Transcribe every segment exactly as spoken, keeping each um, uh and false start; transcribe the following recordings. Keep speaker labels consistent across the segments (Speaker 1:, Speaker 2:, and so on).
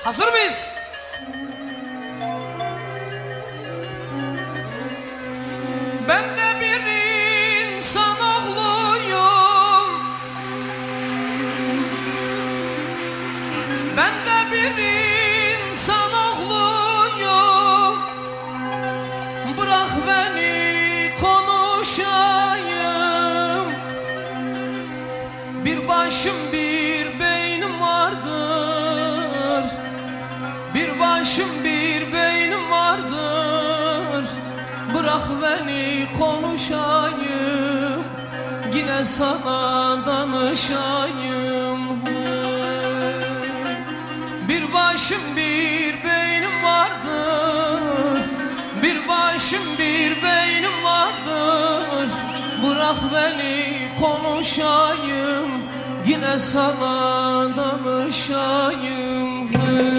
Speaker 1: Hazır mıyız? Ben de bir insan oğluyum, ben de bir insan oğluyum. Bırak beni konuşayım. Bir başım bir beynim vardır, bir başım bir beynim vardır. Bırak beni konuşayım, yine sana danışayım. Bir başım bir beynim vardır, bir başım bir beynim vardır. Bırak beni konuşayım, yine sana danışayım.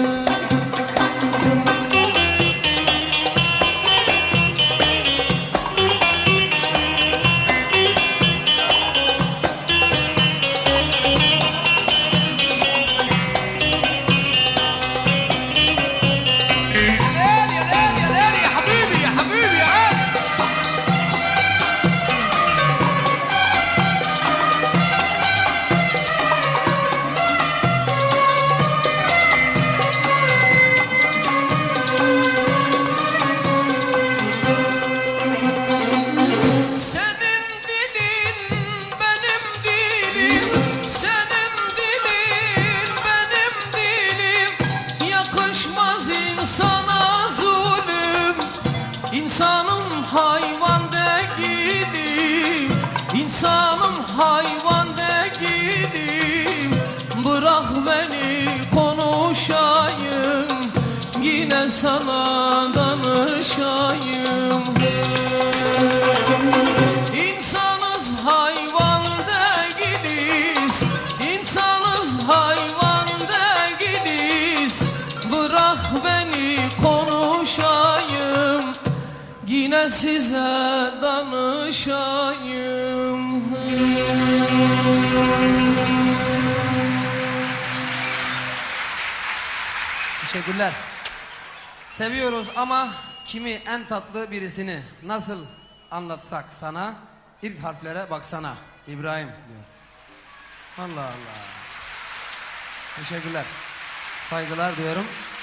Speaker 1: İnsanım hayvan değilim, insanım hayvan değilim. Bırak beni konuşayım, yine sana danışayım. İnsanız hayvan değiliz, insanız hayvan değiliz. Bırak beni konuşayım, yine size danışayım. Teşekkürler. Seviyoruz ama kimi en tatlı birisini nasıl anlatsak sana? İlk harflere baksana. İbrahim diyor. Allah Allah. Teşekkürler. Saygılar diyorum.